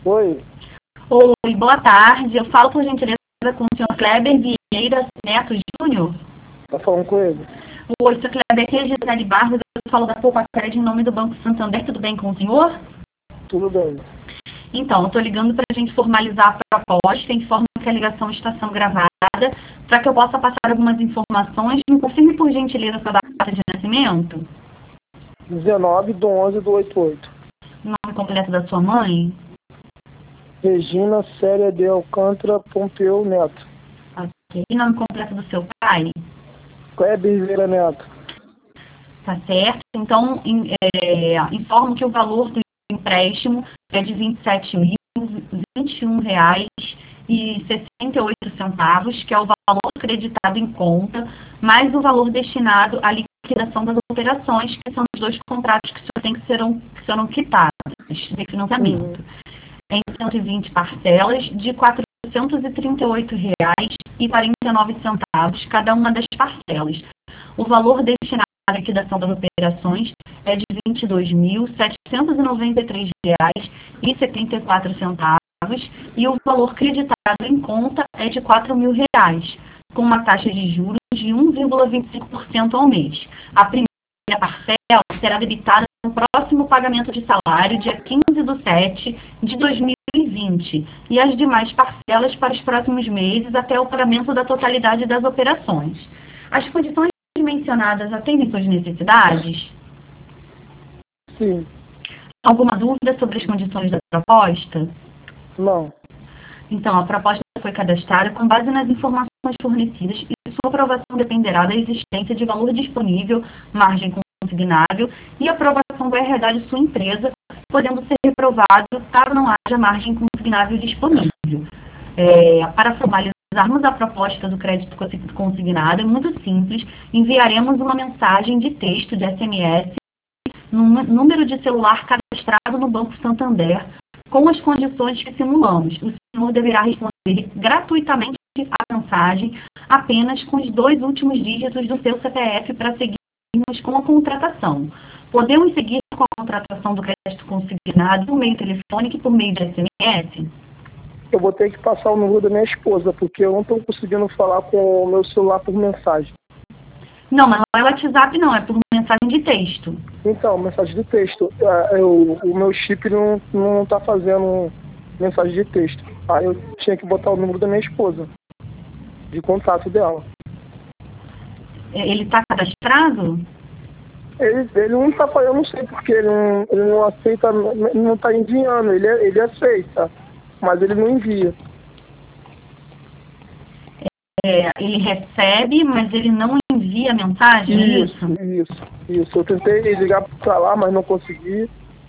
Oi. Oi, boa tarde. Eu falo, por gentileza, com o senhor Kleber Vieira Neto Júnior. Tá falando com ele? Oi, senhor Kleber, aqui é Gisele Barros. Eu falo da Poupacared em nome do Banco Santander. Tudo bem com o senhor? Tudo bem. Então, eu estou ligando para a gente formalizar a proposta. Informo que a ligação está sendo gravada. Para que eu possa passar algumas informações, me confirme, por gentileza, sua data de nascimento. 19/11/88. Nome completo da sua mãe. Regina Célia de Alcântara Pompeu Neto. Ok. E nome completo do seu pai? Kleber Vieira Neto. Tá certo. Então, informo que o valor do empréstimo é de R$ 27.021,68, que é o valor creditado em conta, mais o valor destinado à liquidação das operações, que são os dois contratos que serão quitados de financiamento. Em 120 parcelas de R$ 438,49 cada uma das parcelas. O valor destinado à liquidação das operações é de R$ 22.793,74 e o valor creditado em conta é de R$ 4.000, com uma taxa de juros de 1,25% ao mês. A primeira parcela será debitada no próximo pagamento de salário, dia 15/7 de 2020, e as demais parcelas para os próximos meses até o pagamento da totalidade das operações. As condições mencionadas atendem suas necessidades? Sim. Alguma dúvida sobre as condições da proposta? Não. Então, a proposta foi cadastrada com base nas informações fornecidas e sua aprovação dependerá da existência de valor disponível, margem consignável e aprovação do RH de sua empresa, podendo ser reprovado caso não haja margem consignável disponível. Para formalizarmos a proposta do crédito consignado, é muito simples, enviaremos uma mensagem de texto de SMS no número de celular cadastrado no Banco Santander, com as condições que simulamos. O senhor deverá responder gratuitamente a mensagem apenas com os 2 últimos dígitos do seu CPF para seguirmos com a contratação. Podemos seguir com a contratação do crédito consignado por meio telefônico e por meio de SMS? Eu vou ter que passar o número da minha esposa, porque eu não estou conseguindo falar com o meu celular por mensagem. Não, mas não é WhatsApp, não. É por mensagem de texto. Então, mensagem de texto. O meu chip não está fazendo mensagem de texto. Aí eu tinha que botar o número da minha esposa, de contato dela. Ele está cadastrado? Ele não está fazendo, eu não sei porque ele não aceita, ele não está enviando, ele aceita, mas ele não envia. Ele recebe, mas ele não envia mensagem, Isso. Eu tentei ligar para lá, mas não consegui.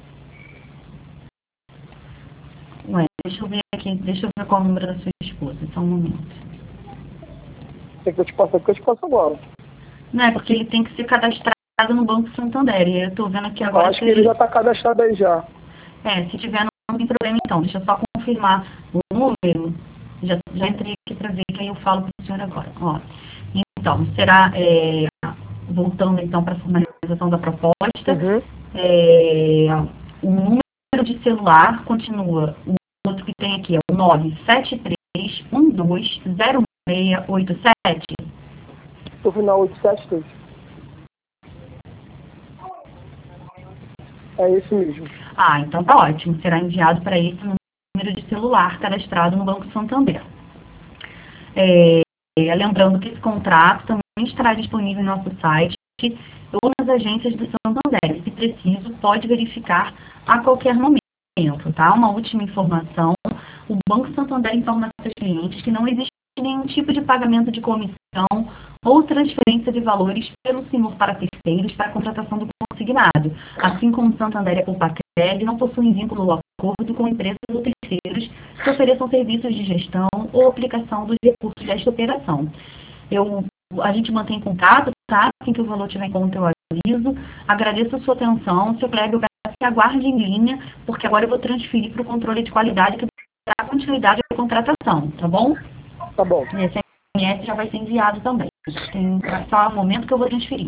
Ué, deixa eu ver aqui, deixa eu ver qual é o número da sua esposa, só um momento. Tem que eu te passo agora. Não, é porque ele tem que ser cadastrado no Banco Santander, e eu estou vendo aqui agora... Eu acho que ele já está cadastrado aí já. Se tiver, não tem problema então, deixa eu só confirmar o número. Já entrei aqui para ver, que aí eu falo para o senhor agora. Ó, então, será, voltando então para a formalização da proposta, o número de celular continua, o outro que tem aqui é o 973120687. O final 873. É esse mesmo. Então tá ótimo, será enviado para esse número de celular cadastrado no Banco Santander. Lembrando que esse contrato também estará disponível no nosso site ou nas agências do Santander. Se preciso, pode verificar a qualquer momento, tá? Uma última informação, o Banco Santander informa a seus clientes que não existe nenhum tipo de pagamento de comissão ou transferência de valores pelo senhor para terceiros para a contratação do consignado. Assim como o Santander e a Poupacared não possuem vínculo ou acordo com empresas ou terceiros que ofereçam serviços de gestão ou aplicação dos recursos desta operação. A gente mantém contato, tá? Assim que o valor estiver em conta, eu aviso. Agradeço a sua atenção. Seu Kleber, eu peço que aguarde em linha, porque agora eu vou transferir para o controle de qualidade que dá continuidade à contratação, tá bom? Tá bom. Esse SMS já vai ser enviado também. Tem só um momento que eu vou transferir.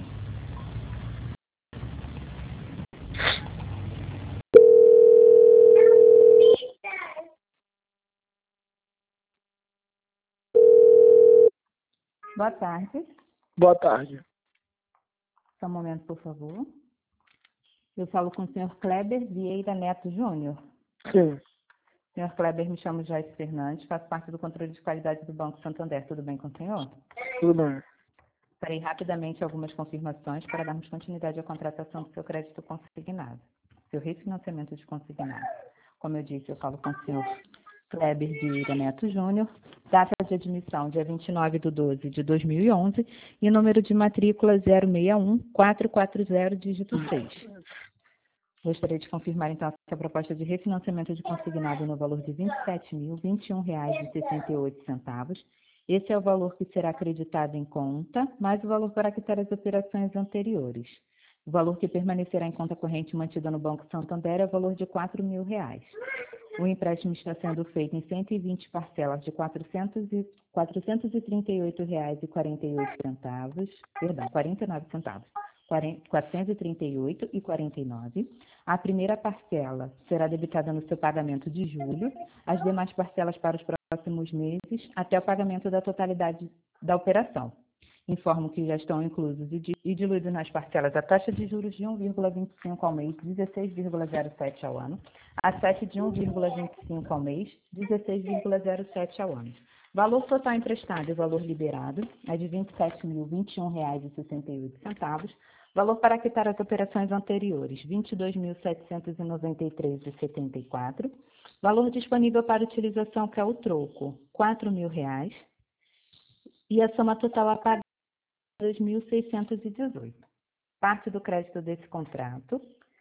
Boa tarde. Boa tarde. Só um momento, por favor. Eu falo com o senhor Kleber Vieira Neto Júnior. Sim, Senhor Kleber, me chamo Joyce Fernandes, faço parte do controle de qualidade do Banco Santander. Tudo bem com o senhor? tudo bem. Farei rapidamente algumas confirmações para darmos continuidade à contratação do seu crédito consignado, seu refinanciamento de consignado. Como eu disse, eu falo com o senhor Kleber Vieira Neto Júnior, data de admissão dia 29/12/2011 e número de matrícula 061440, dígito 6. Gostaria de confirmar, então, a proposta de refinanciamento de consignado no valor de R$ 27.021,68. Esse é o valor que será acreditado em conta, mais o valor para quitar as operações anteriores. O valor que permanecerá em conta corrente mantida no Banco Santander é o valor de R$ 4.000. O empréstimo está sendo feito em 120 parcelas de R$ 438,48, perdão, 49 centavos. 438,49. A primeira parcela será debitada no seu pagamento de julho, as demais parcelas para os próximos meses, até o pagamento da totalidade da operação. Informo que já estão inclusos e diluídos nas parcelas a taxa de juros de 1,25 ao mês, 16,07 ao ano, a taxa de 1,25 ao mês, 16,07 ao ano. Valor total emprestado e valor liberado é de R$ 27.021,68. Valor para quitar as operações anteriores, R$ 22.793,74. Valor disponível para utilização, que é o troco, R$ 4.000. E a soma total a pagar, R$ 2.618. Parte do crédito desse contrato,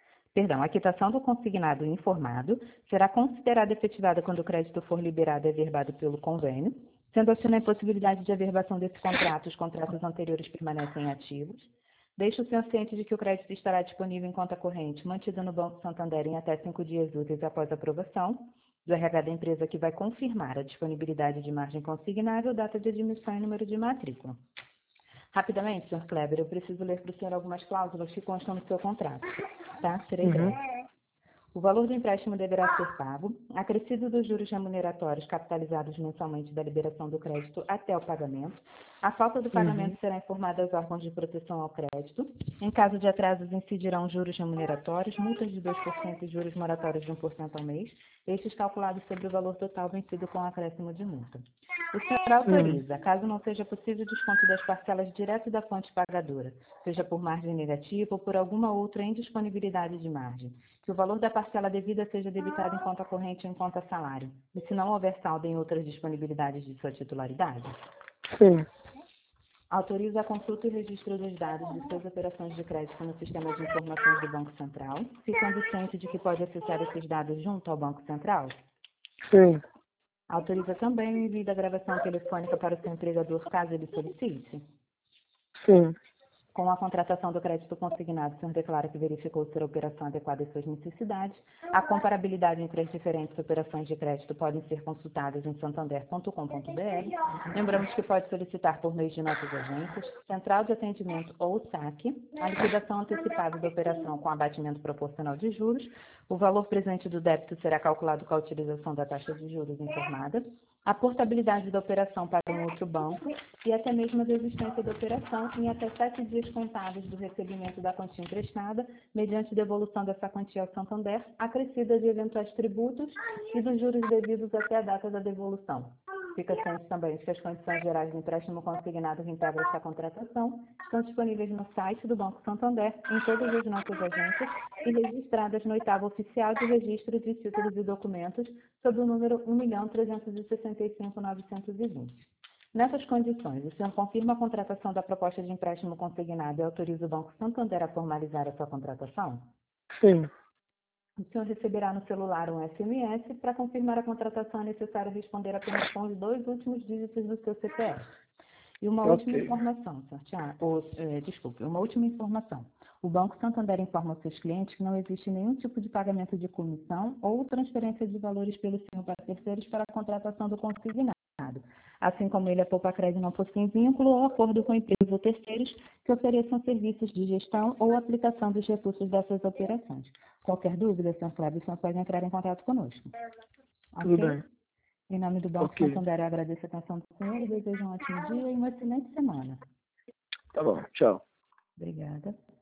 a quitação do consignado informado será considerada efetivada quando o crédito for liberado e averbado pelo convênio. Sendo assim, na impossibilidade de averbação desse contrato, os contratos anteriores permanecem ativos. Deixe o senhor ciente de que o crédito estará disponível em conta corrente, mantida no Banco Santander em até 5 dias úteis após a aprovação do RH da empresa, que vai confirmar a disponibilidade de margem consignável, data de admissão e número de matrícula. Rapidamente, senhor Kleber, eu preciso ler para o senhor algumas cláusulas que constam no seu contrato. Tá? Serei breve. O valor do empréstimo deverá ser pago, acrescido dos juros remuneratórios capitalizados mensalmente da liberação do crédito até o pagamento. A falta do pagamento será informada aos órgãos de proteção ao crédito. Em caso de atrasos, incidirão juros remuneratórios, multas de 2% e juros moratórios de 1% ao mês, estes calculados sobre o valor total vencido com acréscimo de multa. O senhor autoriza, caso não seja possível o desconto das parcelas direto da fonte pagadora, seja por margem negativa ou por alguma outra indisponibilidade de margem, que o valor da parcela devida seja debitado em conta corrente ou em conta salário, e se não houver saldo em outras disponibilidades de sua titularidade? Sim. Autoriza a consulta e registro dos dados de suas operações de crédito no sistema de informações do Banco Central, ficando ciente de que pode acessar esses dados junto ao Banco Central? Sim. Autoriza também o envio da gravação telefônica para o seu empregador, caso ele solicite? Sim. Com a contratação do crédito consignado, o senhor declara que verificou ser a operação adequada às suas necessidades. A comparabilidade entre as diferentes operações de crédito podem ser consultadas em santander.com.br. Lembramos que pode solicitar por meio de nossas agências, central de atendimento ou saque, a liquidação antecipada da operação com abatimento proporcional de juros. O valor presente do débito será calculado com a utilização da taxa de juros informada. A portabilidade da operação para um outro banco e até mesmo a desistência da operação em até 7 dias contados do recebimento da quantia emprestada, mediante devolução dessa quantia ao Santander, acrescida de eventuais tributos e dos juros devidos até a data da devolução. Fica ciente também que as condições gerais do empréstimo consignado que integra esta contratação estão disponíveis no site do Banco Santander, em todas as nossas agências e registradas no 8º Oficial de Registro de Títulos e Documentos, sob o número 1.365.920. Nessas condições, o senhor confirma a contratação da proposta de empréstimo consignado e autoriza o Banco Santander a formalizar a sua contratação? Sim. O senhor receberá no celular um SMS. Para confirmar a contratação é necessário responder apenas com os 2 últimos dígitos do seu CPF. E uma última informação, senhor Tiago, uma última informação. O Banco Santander informa aos seus clientes que não existe nenhum tipo de pagamento de comissão ou transferência de valores pelo senhor para terceiros para a contratação do consignado. Assim como ele, a Poupa-Crédito não possui vínculo ou acordo com empresas ou terceiros que ofereçam serviços de gestão ou aplicação dos recursos dessas operações. Qualquer dúvida, senhor Flávio, o senhor pode entrar em contato conosco. Tudo Ok? bem. Em nome do Banco Ok. Santander, eu agradeço a atenção do senhor e desejo um ótimo dia e uma excelente semana. Tá bom, tchau. Obrigada.